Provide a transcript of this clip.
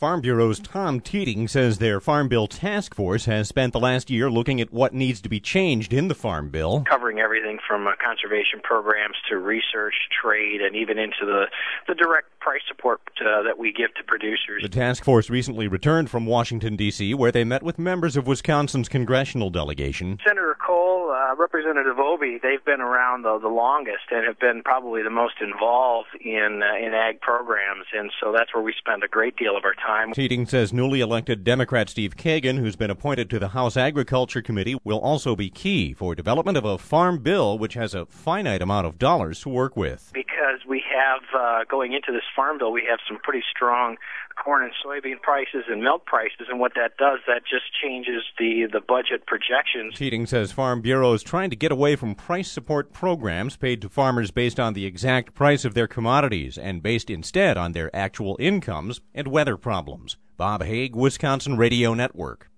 Farm Bureau's Tom Teeting says their Farm Bill Task Force has spent the last year looking at what needs to be changed in the Farm Bill. Covering everything from conservation programs to research, trade, and even into the direct price support that we give to producers. The task force recently returned from Washington, D.C., where they met with members of Wisconsin's congressional delegation. Senator Cole, Representative Obey, they've been around the longest and have been probably the most involved in ag programs, and so that's where we spend a great deal of our time. Teeting says newly elected Democrat Steve Kagan, who's been appointed to the House Agriculture Committee, will also be key for development of a farm bill which has a finite amount of dollars to work with. Because we have, going into this farm bill, we have some pretty strong corn and soybean prices and milk prices, and what that does, that just changes the budget projections. Teeting says Farm Bureau is trying to get away from price support programs paid to farmers based on the exact price of their commodities and based instead on their actual incomes and weather problems. Bob Haig, Wisconsin Radio Network.